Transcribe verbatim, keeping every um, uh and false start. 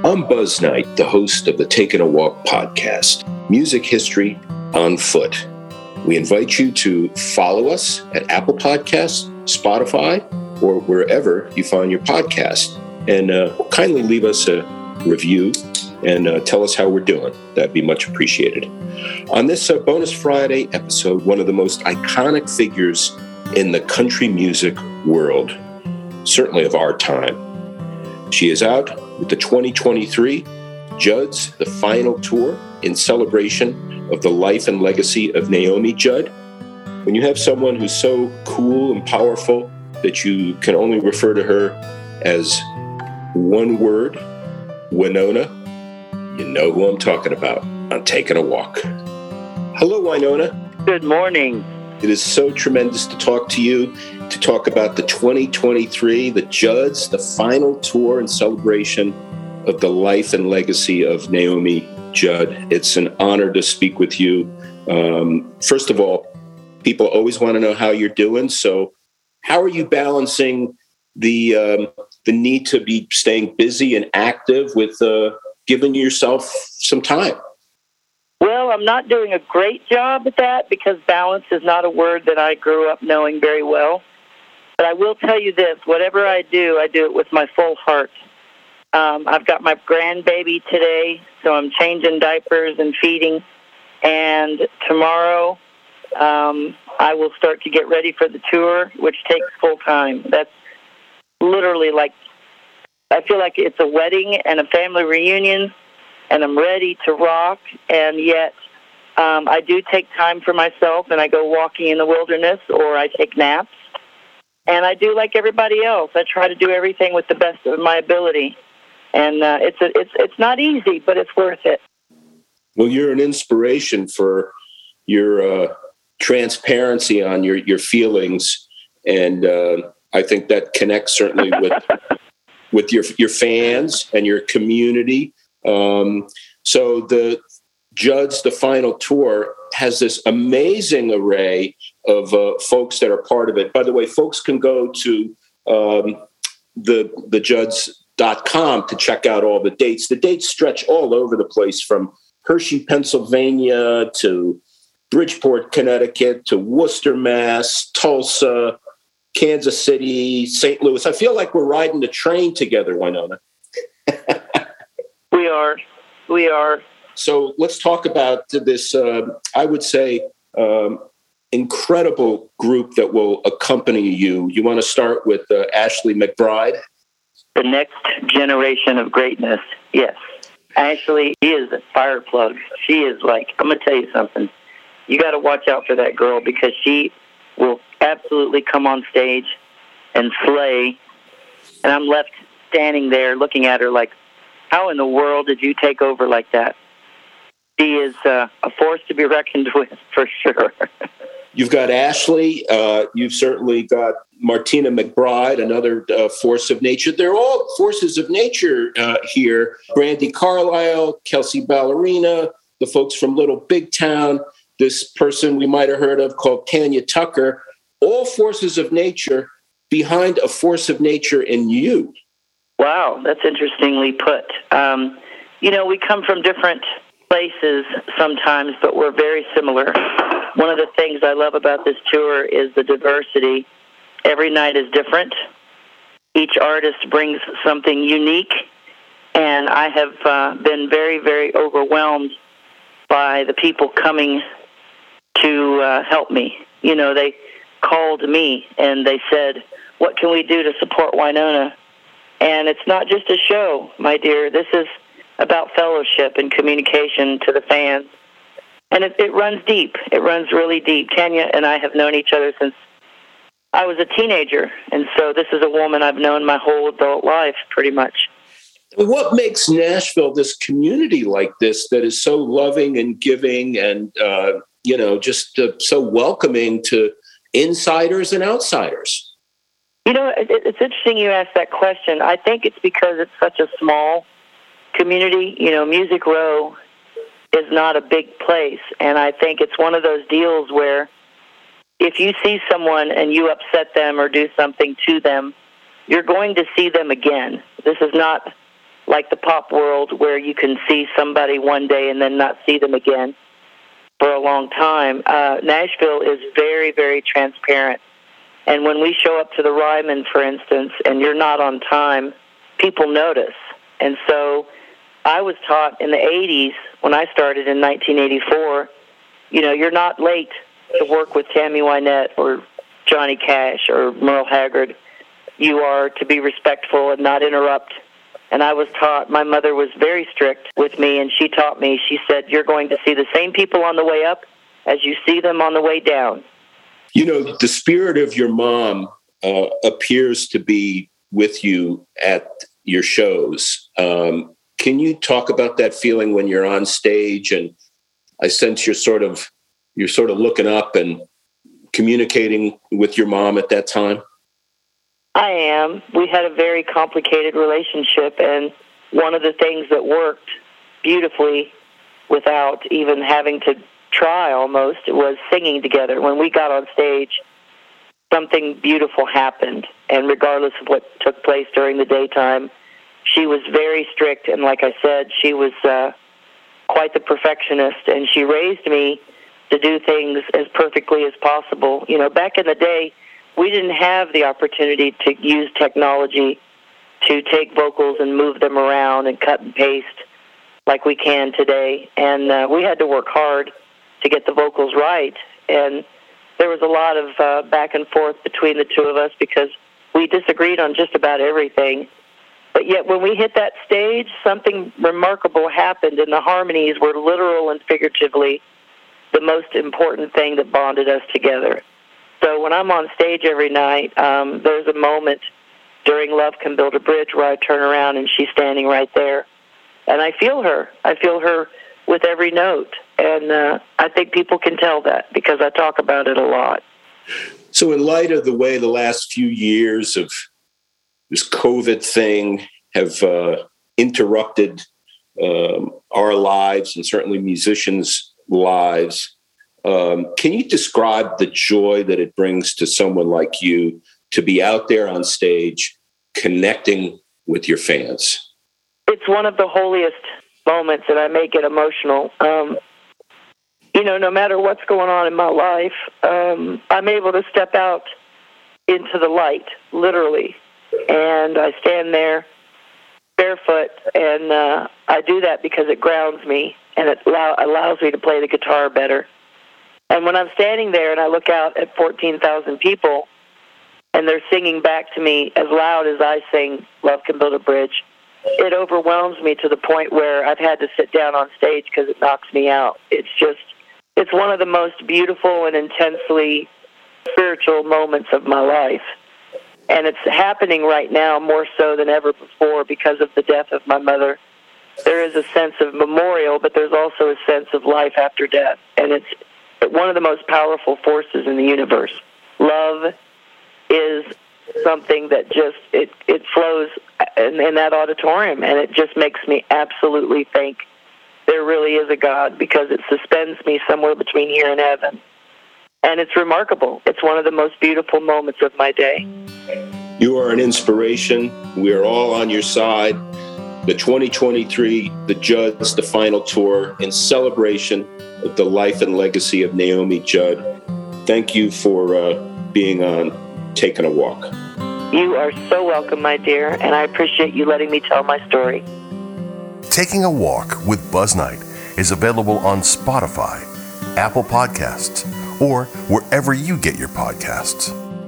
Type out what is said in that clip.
I'm Buzz Knight, the host of the Taking a Walk podcast, Music History on Foot. We invite you to follow us at Apple Podcasts, Spotify, or wherever you find your podcast. And uh, kindly leave us a review and uh, tell us how we're doing. That'd be much appreciated. On this uh, Bonus Friday episode, one of the most iconic figures in the country music world, certainly of our time. She is out with the twenty twenty-three Judd's The Final Tour in celebration of the life and legacy of Naomi Judd. When you have someone who's so cool and powerful that you can only refer to her as one word, Wynonna, you know who I'm talking about on Taking a Walk. Hello, Wynonna. Good morning. It is so tremendous to talk to you, to talk about the twenty twenty-three, the Judd's, the final tour in celebration of the life and legacy of Naomi Judd. It's an honor to speak with you. Um, first of all, people always want to know how you're doing. So how are you balancing the um, the need to be staying busy and active with uh, giving yourself some time? Well, I'm not doing a great job at that because balance is not a word that I grew up knowing very well. But I will tell you this, whatever I do, I do it with my full heart. Um, I've got my grandbaby today, so I'm changing diapers and feeding. And tomorrow, um, I will start to get ready for the tour, which takes full time. That's literally like, I feel like it's a wedding and a family reunion, and I'm ready to rock, and yet um, I do take time for myself, and I go walking in the wilderness, or I take naps. And I do like everybody else. I try to do everything with the best of my ability. And uh, it's a, it's it's not easy, but it's worth it. Well, you're an inspiration for your uh, transparency on your, your feelings. And uh, I think that connects certainly with with your your fans and your community. Um, so the Judd's The Final Tour has this amazing array of uh, folks that are part of it. By the way, folks can go to um, the the Judds dot com to check out all the dates. The dates stretch all over the place, from Hershey, Pennsylvania, to Bridgeport, Connecticut, to Worcester, Mass, Tulsa, Kansas City, Saint Louis. I feel like we're riding the train together, Wynonna. We are. We are. So let's talk about this, uh, I would say, um, incredible group that will accompany you. You want to start with uh, Ashley McBryde? The next generation of greatness, yes. Ashley is a fire plug. She is like, I'm going to tell you something. You got to watch out for that girl because she will absolutely come on stage and slay. And I'm left standing there looking at her like, how in the world did you take over like that? She is uh, a force to be reckoned with, for sure. You've got Ashley. Uh, you've certainly got Martina McBride, another uh, force of nature. They're all forces of nature uh, here. Brandi Carlile, Kelsea Ballerina, the folks from Little Big Town, this person we might have heard of called Tanya Tucker, all forces of nature behind a force of nature in you. Wow, that's interestingly put. Um, you know, we come from different places sometimes, but we're very similar. One of the things I love about this tour is the diversity. Every night is different. Each artist brings something unique, and I have uh, been very, very overwhelmed by the people coming to uh, help me. You know, they called me and they said, what can we do to support Wynonna? And it's not just a show, my dear. This is about fellowship and communication to the fans. And it, it runs deep. It runs really deep. Tanya and I have known each other since I was a teenager. And so this is a woman I've known my whole adult life, pretty much. What makes Nashville this community like this that is so loving and giving and, uh, you know, just uh, so welcoming to insiders and outsiders? You know, it, it's interesting you asked that question. I think it's because it's such a small community. You know, Music Row is not a big place, and I think it's one of those deals where if you see someone and you upset them or do something to them, you're going to see them again. This is not like the pop world where you can see somebody one day and then not see them again for a long time. Uh, Nashville is very, very transparent. And when we show up to the Ryman, for instance, and you're not on time, people notice. And so I was taught in the eighties, when I started in nineteen eighty-four, you know, you're not late to work with Tammy Wynette or Johnny Cash or Merle Haggard. You are to be respectful and not interrupt. And I was taught, my mother was very strict with me, and she taught me, she said, you're going to see the same people on the way up as you see them on the way down. You know, the spirit of your mom uh, appears to be with you at your shows. Um, can you talk about that feeling when you're on stage? And I sense you're sort of, you're sort of looking up and communicating with your mom at that time. I am. We had a very complicated relationship, and one of the things that worked beautifully without even having to try almost was singing together. When we got on stage, something beautiful happened, and regardless of what took place during the daytime, she was very strict, and like I said, she was uh, quite the perfectionist, and she raised me to do things as perfectly as possible. You know, back in the day, we didn't have the opportunity to use technology to take vocals and move them around and cut and paste like we can today. And uh, we had to work hard to get the vocals right. And there was a lot of uh, back and forth between the two of us because we disagreed on just about everything. But yet when we hit that stage, something remarkable happened, and the harmonies were literal and figuratively the most important thing that bonded us together. So when I'm on stage every night, um, there's a moment during Love Can Build a Bridge where I turn around and she's standing right there. And I feel her. I feel her with every note. And uh, I think people can tell that because I talk about it a lot. So in light of the way the last few years of this COVID thing have uh, interrupted um, our lives and certainly musicians' lives, Um, can you describe the joy that it brings to someone like you to be out there on stage connecting with your fans? It's one of the holiest moments, and I may get emotional. Um, you know, no matter what's going on in my life, um, I'm able to step out into the light, literally, and I stand there barefoot, and uh, I do that because it grounds me, and it allow- allows me to play the guitar better. And when I'm standing there and I look out at fourteen thousand people and they're singing back to me as loud as I sing Love Can Build a Bridge, it overwhelms me to the point where I've had to sit down on stage because it knocks me out. It's just, it's one of the most beautiful and intensely spiritual moments of my life. And it's happening right now more so than ever before because of the death of my mother. There is a sense of memorial, but there's also a sense of life after death. And it's one of the most powerful forces in the universe. Love is something that just, it, it flows in, in that auditorium, and it just makes me absolutely think there really is a God, because it suspends me somewhere between here and heaven. And it's remarkable. It's one of the most beautiful moments of my day. You are an inspiration. We are all on your side. The twenty twenty-three The Judds, the final tour, in celebration of the life and legacy of Naomi Judd. Thank you for uh, being on Taking a Walk. You are so welcome, my dear, and I appreciate you letting me tell my story. Taking a Walk with Buzz Knight is available on Spotify, Apple Podcasts, or wherever you get your podcasts.